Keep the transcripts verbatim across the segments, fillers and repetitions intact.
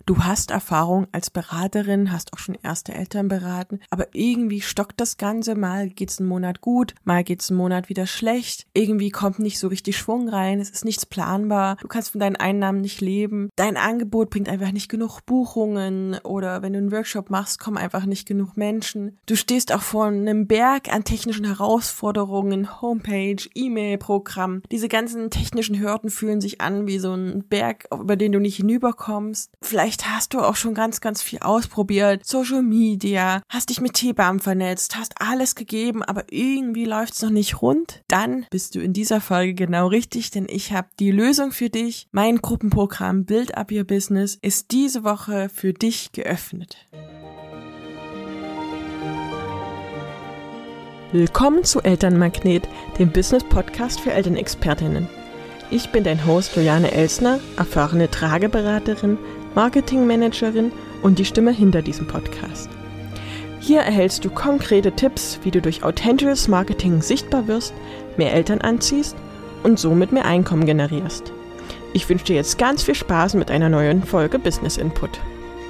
Du hast Erfahrung als Beraterin, hast auch schon erste Eltern beraten, aber irgendwie stockt das Ganze, mal geht's einen Monat gut, mal geht's einen Monat wieder schlecht, irgendwie kommt nicht so richtig Schwung rein, es ist nichts planbar, du kannst von deinen Einnahmen nicht leben, dein Angebot bringt einfach nicht genug Buchungen oder wenn du einen Workshop machst, kommen einfach nicht genug Menschen. Du stehst auch vor einem Berg an technischen Herausforderungen, Homepage, E-Mail-Programm, diese ganzen technischen Hürden fühlen sich an wie so ein Berg, über den du nicht hinüberkommst. Vielleicht hast du auch schon ganz, ganz viel ausprobiert, Social Media, hast dich mit Hebammen vernetzt, hast alles gegeben, aber irgendwie läuft's noch nicht rund. Dann bist du in dieser Folge genau richtig, denn ich habe die Lösung für dich. Mein Gruppenprogramm Build Up Your Business ist diese Woche für dich geöffnet. Willkommen zu Elternmagnet, dem Business-Podcast für Elternexpertinnen. Ich bin dein Host Juliane Elsner, erfahrene Trageberaterin, Marketingmanagerin und die Stimme hinter diesem Podcast. Hier erhältst du konkrete Tipps, wie du durch authentisches Marketing sichtbar wirst, mehr Eltern anziehst und somit mehr Einkommen generierst. Ich wünsche dir jetzt ganz viel Spaß mit einer neuen Folge Business Input.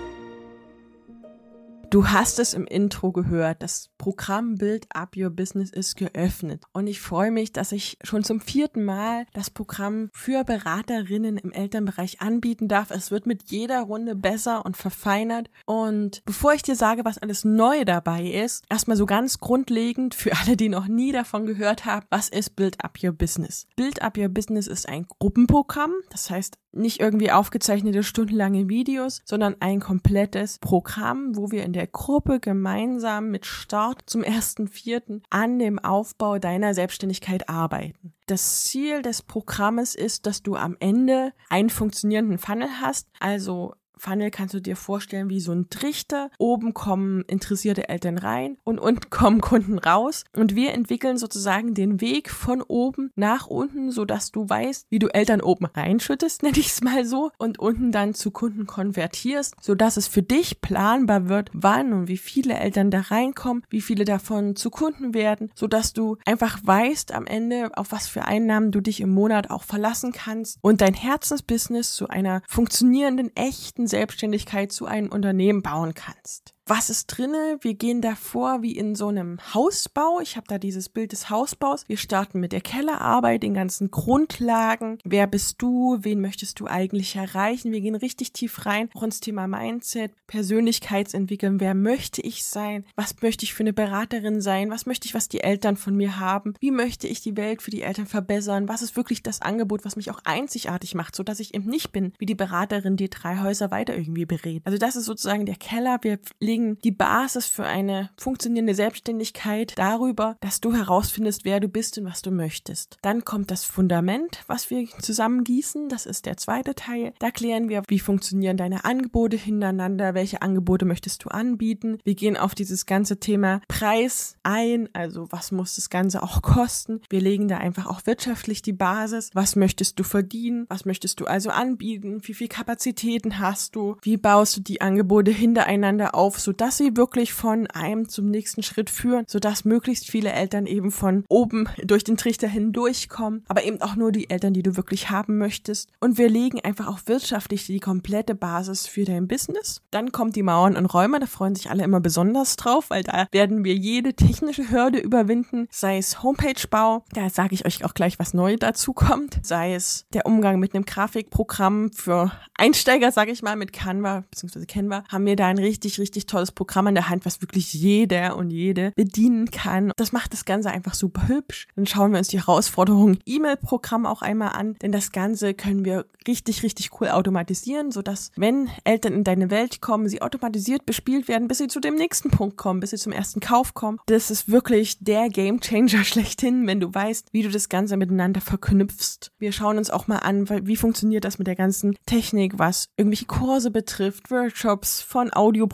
Du hast es im Intro gehört, das Programm Build Up Your Business ist geöffnet und ich freue mich, dass ich schon zum vierten Mal das Programm für Beraterinnen im Elternbereich anbieten darf. Es wird mit jeder Runde besser und verfeinert und bevor ich dir sage, was alles neu dabei ist, erstmal so ganz grundlegend für alle, die noch nie davon gehört haben, was ist Build Up Your Business? Build Up Your Business ist ein Gruppenprogramm, das heißt nicht irgendwie aufgezeichnete stundenlange Videos, sondern ein komplettes Programm, wo wir in der Gruppe gemeinsam mit Start zum ersten Vierten an dem Aufbau deiner Selbstständigkeit arbeiten. Das Ziel des Programmes ist, dass du am Ende einen funktionierenden Funnel hast, also Funnel kannst du dir vorstellen wie so ein Trichter. Oben kommen interessierte Eltern rein und unten kommen Kunden raus. Und wir entwickeln sozusagen den Weg von oben nach unten, sodass du weißt, wie du Eltern oben reinschüttest, nenne ich es mal so, und unten dann zu Kunden konvertierst, sodass es für dich planbar wird, wann und wie viele Eltern da reinkommen, wie viele davon zu Kunden werden, sodass du einfach weißt am Ende, auf was für Einnahmen du dich im Monat auch verlassen kannst und dein Herzensbusiness zu einer funktionierenden, echten Selbstständigkeit zu einem Unternehmen bauen kannst. Was ist drinne? Wir gehen davor wie in so einem Hausbau. Ich habe da dieses Bild des Hausbaus. Wir starten mit der Kellerarbeit, den ganzen Grundlagen. Wer bist du? Wen möchtest du eigentlich erreichen? Wir gehen richtig tief rein, auch ins Thema Mindset, Persönlichkeitsentwicklung. Wer möchte ich sein? Was möchte ich für eine Beraterin sein? Was möchte ich, was die Eltern von mir haben? Wie möchte ich die Welt für die Eltern verbessern? Was ist wirklich das Angebot, was mich auch einzigartig macht, sodass ich eben nicht bin wie die Beraterin, die drei Häuser weiter irgendwie berät. Also das ist sozusagen der Keller. Wir legen die Basis für eine funktionierende Selbstständigkeit darüber, dass du herausfindest, wer du bist und was du möchtest. Dann kommt das Fundament, was wir zusammengießen. Das ist der zweite Teil. Da klären wir, wie funktionieren deine Angebote hintereinander, welche Angebote möchtest du anbieten. Wir gehen auf dieses ganze Thema Preis ein, also was muss das Ganze auch kosten. Wir legen da einfach auch wirtschaftlich die Basis. Was möchtest du verdienen? Was möchtest du also anbieten? Wie viel Kapazitäten hast du? Wie baust du die Angebote hintereinander auf, sodass sie wirklich von einem zum nächsten Schritt führen, sodass möglichst viele Eltern eben von oben durch den Trichter hindurchkommen, aber eben auch nur die Eltern, die du wirklich haben möchtest. Und wir legen einfach auch wirtschaftlich die komplette Basis für dein Business. Dann kommt die Mauern und Räume, da freuen sich alle immer besonders drauf, weil da werden wir jede technische Hürde überwinden, sei es Homepage-Bau, da sage ich euch auch gleich, was neu dazu kommt, sei es der Umgang mit einem Grafikprogramm für Einsteiger, sage ich mal, mit Canva bzw. Canva, haben wir da ein richtig, richtig tolles Programm an der Hand, was wirklich jeder und jede bedienen kann. Das macht das Ganze einfach super hübsch. Dann schauen wir uns die Herausforderung E-Mail-Programm auch einmal an, denn das Ganze können wir richtig, richtig cool automatisieren, sodass, wenn Eltern in deine Welt kommen, sie automatisiert bespielt werden, bis sie zu dem nächsten Punkt kommen, bis sie zum ersten Kauf kommen. Das ist wirklich der Gamechanger schlechthin, wenn du weißt, wie du das Ganze miteinander verknüpfst. Wir schauen uns auch mal an, wie funktioniert das mit der ganzen Technik, was irgendwelche Kurse betrifft, Workshops von Audioprodukten,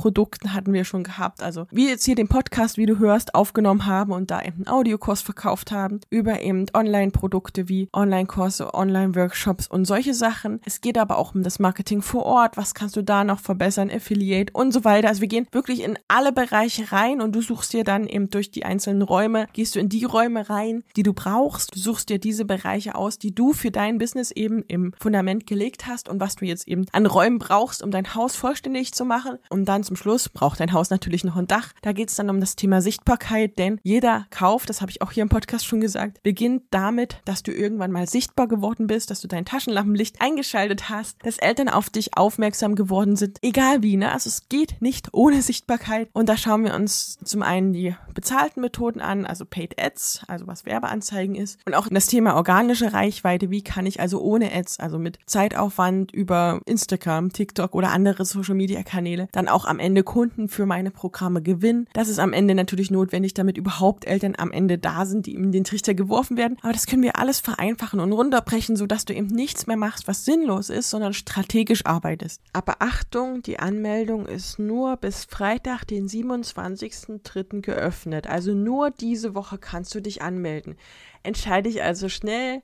Geschichten hatten wir schon gehabt. Also wie jetzt hier den Podcast, wie du hörst, aufgenommen haben und da eben einen Audiokurs verkauft haben, über eben Online-Produkte wie Online-Kurse, Online-Workshops und solche Sachen. Es geht aber auch um das Marketing vor Ort. Was kannst du da noch verbessern? Affiliate und so weiter. Also wir gehen wirklich in alle Bereiche rein und du suchst dir dann eben durch die einzelnen Räume, gehst du in die Räume rein, die du brauchst. Du suchst dir diese Bereiche aus, die du für dein Business eben im Fundament gelegt hast und was du jetzt eben an Räumen brauchst, um dein Haus vollständig zu machen. Und dann zum Schluss braucht dein Haus natürlich noch ein Dach. Da geht es dann um das Thema Sichtbarkeit, denn jeder Kauf, das habe ich auch hier im Podcast schon gesagt, beginnt damit, dass du irgendwann mal sichtbar geworden bist, dass du dein Taschenlampenlicht eingeschaltet hast, dass Eltern auf dich aufmerksam geworden sind, egal wie, ne? Also es geht nicht ohne Sichtbarkeit und da schauen wir uns zum einen die bezahlten Methoden an, also Paid Ads, also was Werbeanzeigen ist und auch das Thema organische Reichweite, wie kann ich also ohne Ads, also mit Zeitaufwand über Instagram, TikTok oder andere Social-Media-Kanäle dann auch am Ende Kunden für meine Programme gewinnen. Das ist am Ende natürlich notwendig, damit überhaupt Eltern am Ende da sind, die in den Trichter geworfen werden. Aber das können wir alles vereinfachen und runterbrechen, sodass du eben nichts mehr machst, was sinnlos ist, sondern strategisch arbeitest. Aber Achtung, die Anmeldung ist nur bis Freitag, den siebenundzwanzigsten dritten geöffnet. Also nur diese Woche kannst du dich anmelden. Entscheide dich also schnell,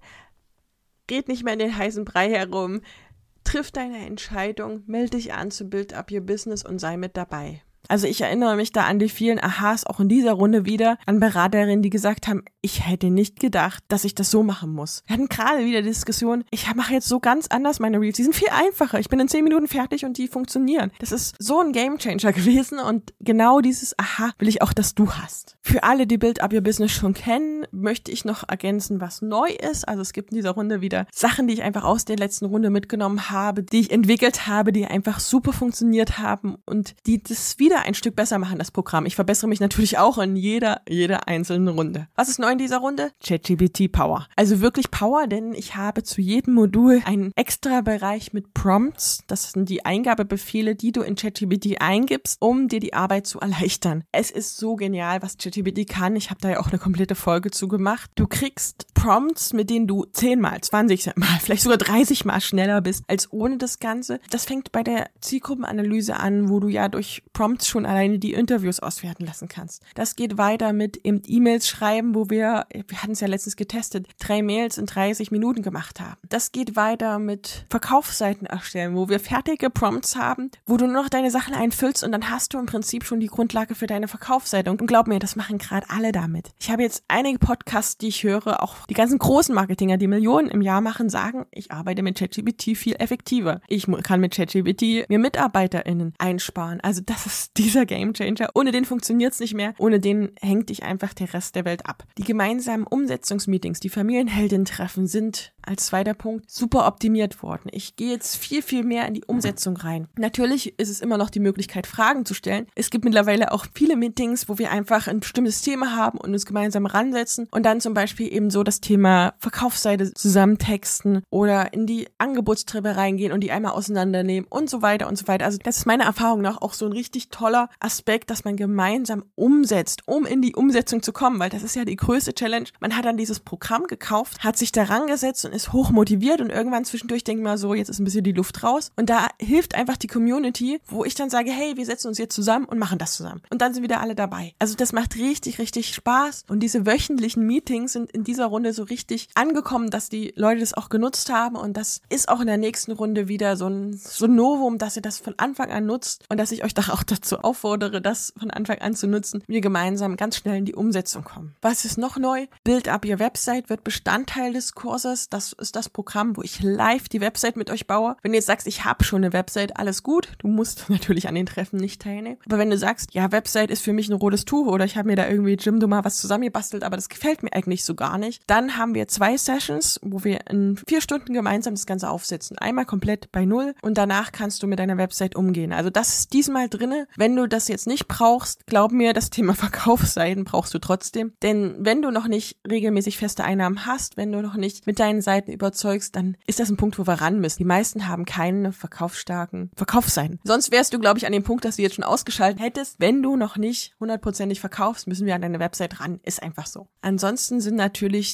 red nicht mehr in den heißen Brei herum, triff deine Entscheidung, melde dich an zu Build Up Your Business und sei mit dabei. Also ich erinnere mich da an die vielen Ahas auch in dieser Runde wieder, an Beraterinnen, die gesagt haben, ich hätte nicht gedacht, dass ich das so machen muss. Wir hatten gerade wieder Diskussionen, ich mache jetzt so ganz anders meine Reels, die sind viel einfacher, ich bin in zehn Minuten fertig und die funktionieren. Das ist so ein Gamechanger gewesen und genau dieses Aha will ich auch, dass du hast. Für alle, die Build Up Your Business schon kennen, möchte ich noch ergänzen, was neu ist. Also es gibt in dieser Runde wieder Sachen, die ich einfach aus der letzten Runde mitgenommen habe, die ich entwickelt habe, die einfach super funktioniert haben und die das wieder ein Stück besser machen, das Programm. Ich verbessere mich natürlich auch in jeder, jeder einzelnen Runde. Was ist neu in dieser Runde? ChatGPT Power. Also wirklich Power, denn ich habe zu jedem Modul einen extra Bereich mit Prompts. Das sind die Eingabebefehle, die du in ChatGPT eingibst, um dir die Arbeit zu erleichtern. Es ist so genial, was ChatGPT kann. Ich habe da ja auch eine komplette Folge zu gemacht. Du kriegst Prompts, mit denen du zehnmal, zwanzig Mal, vielleicht sogar dreißig Mal schneller bist als ohne das Ganze. Das fängt bei der Zielgruppenanalyse an, wo du ja durch Prompts schon alleine die Interviews auswerten lassen kannst. Das geht weiter mit im E-Mails schreiben, wo wir, wir hatten es ja letztens getestet, drei Mails in dreißig Minuten gemacht haben. Das geht weiter mit Verkaufsseiten erstellen, wo wir fertige Prompts haben, wo du nur noch deine Sachen einfüllst und dann hast du im Prinzip schon die Grundlage für deine Verkaufsseite. Und glaub mir, das machen gerade alle damit. Ich habe jetzt einige Podcasts, die ich höre, auch die ganzen großen Marketinger, die Millionen im Jahr machen, sagen, ich arbeite mit ChatGPT viel effektiver. Ich kann mit ChatGPT mir MitarbeiterInnen einsparen. Also das ist dieser Gamechanger. Ohne den funktioniert es nicht mehr. Ohne den hängt dich einfach der Rest der Welt ab. Die gemeinsamen Umsetzungsmeetings, die Familienheldin-Treffen sind als zweiter Punkt super optimiert worden. Ich gehe jetzt viel, viel mehr in die Umsetzung rein. Natürlich ist es immer noch die Möglichkeit, Fragen zu stellen. Es gibt mittlerweile auch viele Meetings, wo wir einfach ein bestimmtes Thema haben und uns gemeinsam ransetzen und dann zum Beispiel eben so das Thema Verkaufsseite zusammentexten oder in die Angebotstreppe reingehen und die einmal auseinandernehmen und so weiter und so weiter. Also das ist meiner Erfahrung nach auch so ein richtig toller Aspekt, dass man gemeinsam umsetzt, um in die Umsetzung zu kommen, weil das ist ja die größte Challenge. Man hat dann dieses Programm gekauft, hat sich daran gesetzt und ist hoch motiviert und irgendwann zwischendurch denkt man so, jetzt ist ein bisschen die Luft raus und da hilft einfach die Community, wo ich dann sage, hey, wir setzen uns jetzt zusammen und machen das zusammen und dann sind wieder alle dabei. Also das macht richtig, richtig Spaß und diese wöchentlichen Meetings sind in dieser Runde so richtig angekommen, dass die Leute das auch genutzt haben und das ist auch in der nächsten Runde wieder so ein, so ein Novum, dass ihr das von Anfang an nutzt und dass ich euch doch auch dazu auffordere, das von Anfang an zu nutzen, wir gemeinsam ganz schnell in die Umsetzung kommen. Was ist noch neu? Build Up Your Website wird Bestandteil des Kurses. Das ist das Programm, wo ich live die Website mit euch baue. Wenn du jetzt sagst, ich habe schon eine Website, alles gut. Du musst natürlich an den Treffen nicht teilnehmen. Aber wenn du sagst, ja, Website ist für mich ein rotes Tuch oder ich habe mir da irgendwie Jimdo mal was zusammengebastelt, aber das gefällt mir eigentlich so gar nicht, dann haben wir zwei Sessions, wo wir in vier Stunden gemeinsam das Ganze aufsetzen. Einmal komplett bei Null und danach kannst du mit deiner Website umgehen. Also das ist diesmal drinne. Wenn du das jetzt nicht brauchst, glaub mir, das Thema Verkaufsseiten brauchst du trotzdem. Denn wenn du noch nicht regelmäßig feste Einnahmen hast, wenn du noch nicht mit deinen Seiten überzeugst, dann ist das ein Punkt, wo wir ran müssen. Die meisten haben keine verkaufsstarken Verkaufsseiten. Sonst wärst du, glaube ich, an dem Punkt, dass du jetzt schon ausgeschaltet hättest. Wenn du noch nicht hundertprozentig verkaufst, müssen wir an deine Website ran. Ist einfach so. Ansonsten sind natürlich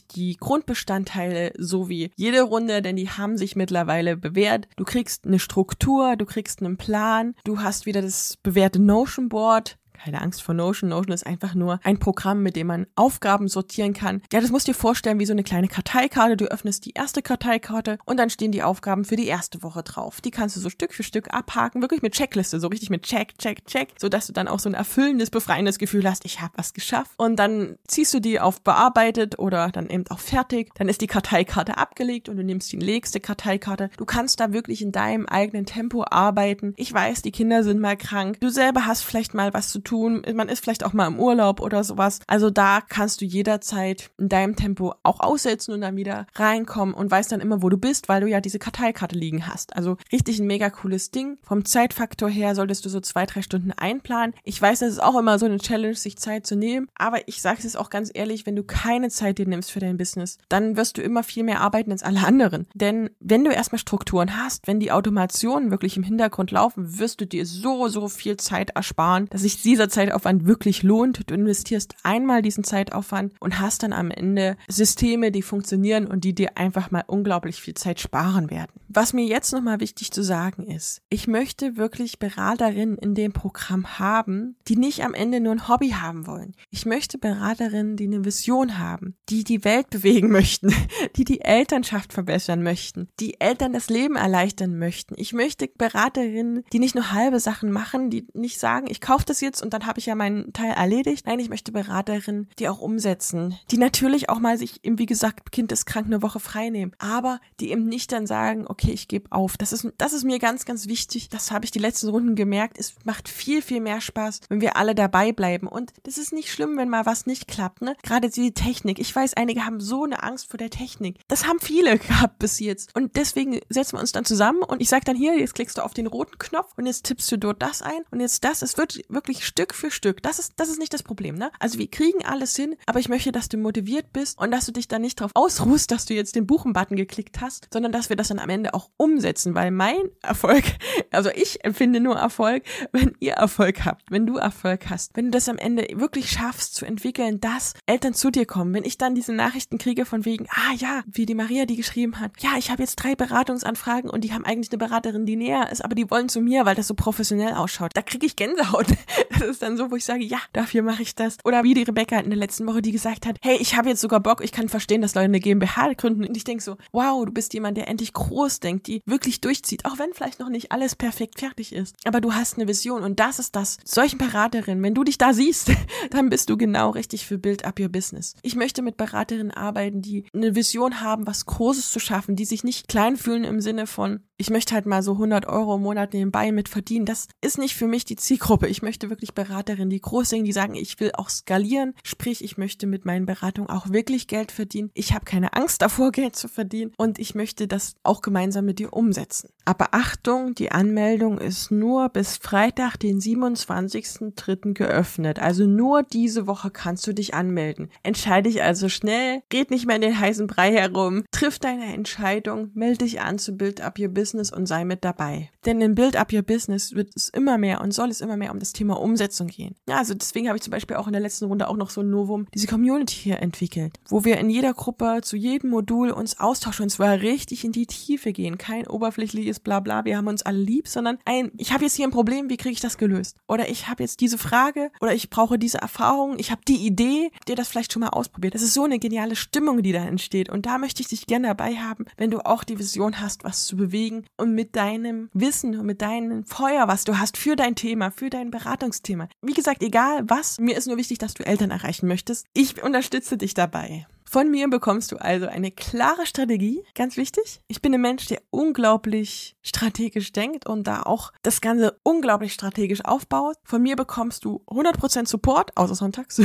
die Grundbestandteile so wie jede Runde, denn die haben sich mittlerweile bewährt. Du kriegst eine Struktur, du kriegst einen Plan, du hast wieder das bewährte Notion Board. Keine Angst vor Notion. Notion ist einfach nur ein Programm, mit dem man Aufgaben sortieren kann. Ja, das musst du dir vorstellen wie so eine kleine Karteikarte. Du öffnest die erste Karteikarte und dann stehen die Aufgaben für die erste Woche drauf. Die kannst du so Stück für Stück abhaken, wirklich mit Checkliste, so richtig mit Check, Check, Check, sodass du dann auch so ein erfüllendes, befreiendes Gefühl hast, ich habe was geschafft. Und dann ziehst du die auf bearbeitet oder dann eben auch fertig. Dann ist die Karteikarte abgelegt und du nimmst die nächste Karteikarte. Du kannst da wirklich in deinem eigenen Tempo arbeiten. Ich weiß, die Kinder sind mal krank. Du selber hast vielleicht mal was zu tun. tun, man ist vielleicht auch mal im Urlaub oder sowas. Also da kannst du jederzeit in deinem Tempo auch aussetzen und dann wieder reinkommen und weißt dann immer, wo du bist, weil du ja diese Karteikarte liegen hast. Also richtig ein mega cooles Ding. Vom Zeitfaktor her solltest du so zwei, drei Stunden einplanen. Ich weiß, das ist auch immer so eine Challenge, sich Zeit zu nehmen, aber ich sage es jetzt auch ganz ehrlich, wenn du keine Zeit dir nimmst für dein Business, dann wirst du immer viel mehr arbeiten als alle anderen. Denn wenn du erstmal Strukturen hast, wenn die Automationen wirklich im Hintergrund laufen, wirst du dir so, so viel Zeit ersparen, dass sich dieser Zeitaufwand wirklich lohnt. Du investierst einmal diesen Zeitaufwand und hast dann am Ende Systeme, die funktionieren und die dir einfach mal unglaublich viel Zeit sparen werden. Was mir jetzt nochmal wichtig zu sagen ist, ich möchte wirklich Beraterinnen in dem Programm haben, die nicht am Ende nur ein Hobby haben wollen. Ich möchte Beraterinnen, die eine Vision haben, die die Welt bewegen möchten, die die Elternschaft verbessern möchten, die Eltern das Leben erleichtern möchten. Ich möchte Beraterinnen, die nicht nur halbe Sachen machen, die nicht sagen, ich kaufe das jetzt und dann habe ich ja meinen Teil erledigt. Nein, ich möchte Beraterinnen, die auch umsetzen, die natürlich auch mal sich, wie gesagt, Kind ist krank, eine Woche frei nehmen, aber die eben nicht dann sagen, okay, ich gebe auf. Das ist, das ist mir ganz, ganz wichtig. Das habe ich die letzten Runden gemerkt. Es macht viel, viel mehr Spaß, wenn wir alle dabei bleiben. Und das ist nicht schlimm, wenn mal was nicht klappt, ne? Gerade die Technik. Ich weiß, einige haben so eine Angst vor der Technik. Das haben viele gehabt bis jetzt. Und deswegen setzen wir uns dann zusammen und ich sage dann hier, jetzt klickst du auf den roten Knopf und jetzt tippst du dort das ein und jetzt das. Es wird wirklich Stück für Stück. Das ist, das ist nicht das Problem, ne? Also wir kriegen alles hin, aber ich möchte, dass du motiviert bist und dass du dich dann nicht drauf ausruhst, dass du jetzt den Buchen-Button geklickt hast, sondern dass wir das dann am Ende auch umsetzen, weil mein Erfolg, also ich empfinde nur Erfolg, wenn ihr Erfolg habt, wenn du Erfolg hast, wenn du das am Ende wirklich schaffst zu entwickeln, dass Eltern zu dir kommen, wenn ich dann diese Nachrichten kriege von wegen, ah ja, wie die Maria, die geschrieben hat, ja, ich habe jetzt drei Beratungsanfragen und die haben eigentlich eine Beraterin, die näher ist, aber die wollen zu mir, weil das so professionell ausschaut. Da kriege ich Gänsehaut. Das ist dann so, wo ich sage, ja, dafür mache ich das. Oder wie die Rebecca in der letzten Woche, die gesagt hat, hey, ich habe jetzt sogar Bock, ich kann verstehen, dass Leute eine GmbH gründen. Und ich denke so, wow, du bist jemand, der endlich groß denkt, die wirklich durchzieht, auch wenn vielleicht noch nicht alles perfekt fertig ist. Aber du hast eine Vision und das ist das. Solchen Beraterinnen, wenn du dich da siehst, dann bist du genau richtig für Build Up Your Business. Ich möchte mit Beraterinnen arbeiten, die eine Vision haben, was Großes zu schaffen, die sich nicht klein fühlen im Sinne von, ich möchte halt mal so hundert Euro im Monat nebenbei mit verdienen. Das ist nicht für mich die Zielgruppe. Ich möchte wirklich Beraterinnen, die groß sind, die sagen, ich will auch skalieren. Sprich, ich möchte mit meinen Beratungen auch wirklich Geld verdienen. Ich habe keine Angst davor, Geld zu verdienen und ich möchte das auch gemeinsam mit dir umsetzen. Aber Achtung, die Anmeldung ist nur bis Freitag, den siebenundzwanzigsten dritten geöffnet. Also nur diese Woche kannst du dich anmelden. Entscheide dich also schnell, red nicht mehr in den heißen Brei herum, triff deine Entscheidung, melde dich an zu Build Up Your Business und sei mit dabei. Denn in Build Up Your Business wird es immer mehr und soll es immer mehr um das Thema Umsetzung gehen. Ja, also deswegen habe ich zum Beispiel auch in der letzten Runde auch noch so ein Novum, diese Community hier entwickelt, wo wir in jeder Gruppe zu jedem Modul uns austauschen und zwar richtig in die Tiefe gehen. Kein oberflächliches Blabla, wir haben uns alle lieb, sondern ein, ich habe jetzt hier ein Problem, wie kriege ich das gelöst? Oder ich habe jetzt diese Frage oder ich brauche diese Erfahrung, ich habe die Idee, dir das vielleicht schon mal ausprobiert. Das ist so eine geniale Stimmung, die da entsteht und da möchte ich dich gerne dabei haben, wenn du auch die Vision hast, was zu bewegen und mit deinem Wissen und mit deinem Feuer, was du hast für dein Thema, für dein Beratungsthema. Wie gesagt, egal was, mir ist nur wichtig, dass du Eltern erreichen möchtest. Ich unterstütze dich dabei. Von mir bekommst du also eine klare Strategie, ganz wichtig. Ich bin ein Mensch, der unglaublich strategisch denkt und da auch das Ganze unglaublich strategisch aufbaut. Von mir bekommst du hundert Prozent Support, außer sonntags.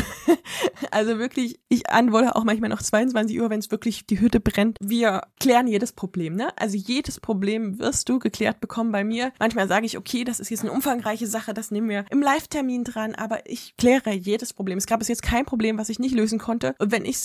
Also wirklich, ich antworte auch manchmal noch zweiundzwanzig Uhr, wenn es wirklich die Hütte brennt. Wir klären jedes Problem, ne? Also jedes Problem wirst du geklärt bekommen bei mir. Manchmal sage ich, okay, das ist jetzt eine umfangreiche Sache, das nehmen wir im Live-Termin dran, aber ich kläre jedes Problem. Es gab bis jetzt kein Problem, was ich nicht lösen konnte. Und wenn ich selber nicht lösen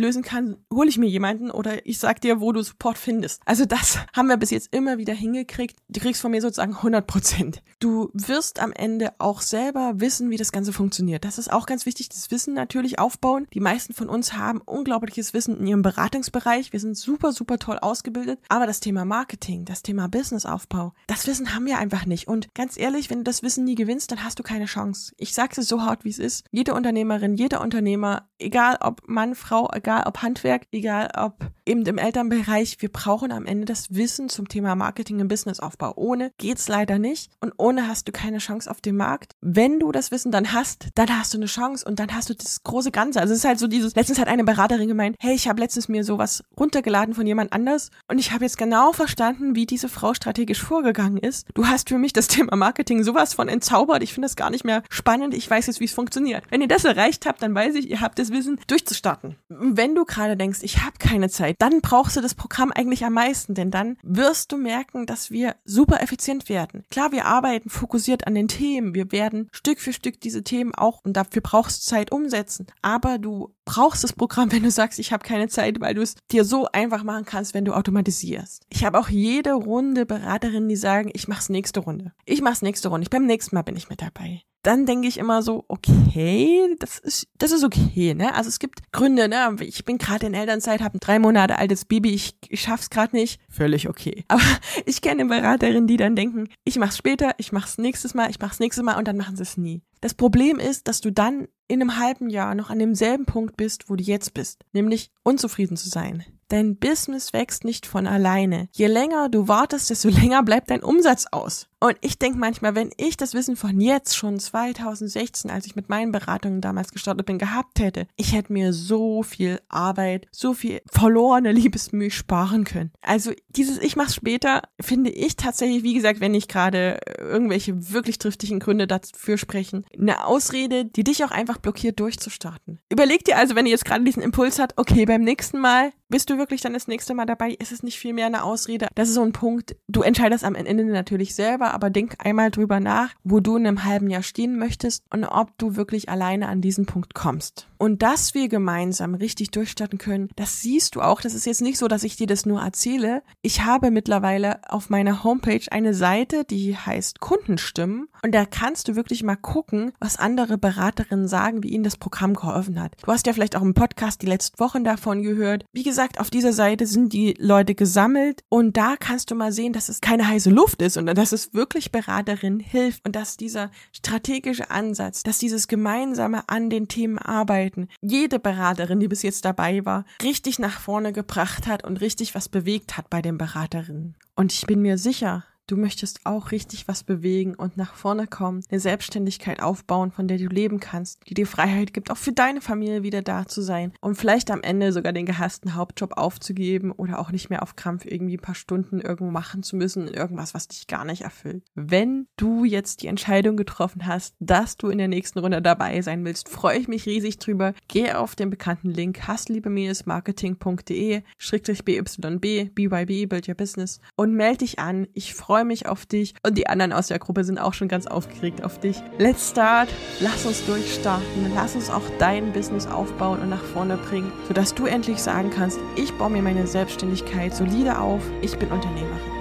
lösen kann, hole ich mir jemanden oder ich sag dir, wo du Support findest. Also das haben wir bis jetzt immer wieder hingekriegt. Du kriegst von mir sozusagen hundert Prozent. Du wirst am Ende auch selber wissen, wie das Ganze funktioniert. Das ist auch ganz wichtig, das Wissen natürlich aufbauen. Die meisten von uns haben unglaubliches Wissen in ihrem Beratungsbereich. Wir sind super, super toll ausgebildet. Aber das Thema Marketing, das Thema Businessaufbau, das Wissen haben wir einfach nicht. Und ganz ehrlich, wenn du das Wissen nie gewinnst, dann hast du keine Chance. Ich sag's es so hart, wie es ist. Jede Unternehmerin, jeder Unternehmer, egal ob Mann, Frau, egal ob Handwerk, egal ob eben im Elternbereich, wir brauchen am Ende das Wissen zum Thema Marketing im Businessaufbau. Ohne geht's leider nicht und ohne hast du keine Chance auf dem Markt. Wenn du das Wissen dann hast, dann hast du eine Chance und dann hast du das große Ganze. Also es ist halt so dieses, letztens hat eine Beraterin gemeint, hey, ich habe letztens mir sowas runtergeladen von jemand anders und ich habe jetzt genau verstanden, wie diese Frau strategisch vorgegangen ist. Du hast für mich das Thema Marketing sowas von entzaubert. Ich finde das gar nicht mehr spannend. Ich weiß jetzt, wie es funktioniert. Wenn ihr das erreicht habt, dann weiß ich, ihr habt das Wissen, durchzustarten. Wenn du gerade denkst, ich habe keine Zeit, dann brauchst du das Programm eigentlich am meisten, denn dann wirst du merken, dass wir super effizient werden. Klar, wir arbeiten fokussiert an den Themen. Wir werden Stück für Stück diese Themen auch, und dafür brauchst du Zeit, umsetzen. Aber du brauchst das Programm, wenn du sagst, ich habe keine Zeit, weil du es dir so einfach machen kannst, wenn du automatisierst. Ich habe auch jede Runde Beraterinnen, die sagen, ich mach's nächste Runde. Ich mach's nächste Runde. Ich, beim nächsten Mal bin ich mit dabei. Dann denke ich immer so, okay, das ist das ist okay, ne? Also es gibt Gründe, ne? Ich bin gerade in Elternzeit, habe ein drei Monate altes Baby, ich, ich schaff's gerade nicht. Völlig okay. Aber ich kenne Beraterinnen, die dann denken, ich mach's später, ich mach's nächstes Mal, ich mach's nächstes Mal und dann machen sie es nie. Das Problem ist, dass du dann in einem halben Jahr noch an demselben Punkt bist, wo du jetzt bist, nämlich unzufrieden zu sein. Dein Business wächst nicht von alleine. Je länger du wartest, desto länger bleibt dein Umsatz aus. Und ich denke manchmal, wenn ich das Wissen von jetzt schon zwanzig sechzehn, als ich mit meinen Beratungen damals gestartet bin, gehabt hätte, ich hätte mir so viel Arbeit, so viel verlorene Liebesmühe sparen können. Also dieses Ich mach's später finde ich tatsächlich, wie gesagt, wenn nicht gerade irgendwelche wirklich triftigen Gründe dafür sprechen, eine Ausrede, die dich auch einfach blockiert, durchzustarten. Überleg dir also, wenn ihr jetzt gerade diesen Impuls habt, okay, beim nächsten Mal bist du wirklich dann das nächste Mal dabei? Ist es nicht viel mehr eine Ausrede? Das ist so ein Punkt, du entscheidest am Ende natürlich selber, aber denk einmal drüber nach, wo du in einem halben Jahr stehen möchtest und ob du wirklich alleine an diesen Punkt kommst. Und dass wir gemeinsam richtig durchstarten können, das siehst du auch. Das ist jetzt nicht so, dass ich dir das nur erzähle. Ich habe mittlerweile auf meiner Homepage eine Seite, die heißt Kundenstimmen. Und da kannst du wirklich mal gucken, was andere Beraterinnen sagen, wie ihnen das Programm geholfen hat. Du hast ja vielleicht auch im Podcast die letzten Wochen davon gehört. Wie gesagt, auf dieser Seite sind die Leute gesammelt und da kannst du mal sehen, dass es keine heiße Luft ist, sondern dass es wirklich Beraterinnen hilft und dass dieser strategische Ansatz, dass dieses gemeinsame an den Themen arbeiten, jede Beraterin, die bis jetzt dabei war, richtig nach vorne gebracht hat und richtig was bewegt hat bei den Beraterinnen. Und ich bin mir sicher, du möchtest auch richtig was bewegen und nach vorne kommen, eine Selbstständigkeit aufbauen, von der du leben kannst, die dir Freiheit gibt, auch für deine Familie wieder da zu sein und vielleicht am Ende sogar den gehassten Hauptjob aufzugeben oder auch nicht mehr auf Krampf irgendwie ein paar Stunden irgendwo machen zu müssen, irgendwas, was dich gar nicht erfüllt. Wenn du jetzt die Entscheidung getroffen hast, dass du in der nächsten Runde dabei sein willst, freue ich mich riesig drüber. Geh auf den bekannten Link hassliebe-marketing.de schrägstrich B Y B, B Y B, Build Your Business und melde dich an. Ich freue mich auf dich und die anderen aus der Gruppe sind auch schon ganz aufgeregt auf dich. Let's start, lass uns durchstarten, lass uns auch dein Business aufbauen und nach vorne bringen, sodass du endlich sagen kannst, ich baue mir meine Selbstständigkeit solide auf, ich bin Unternehmerin.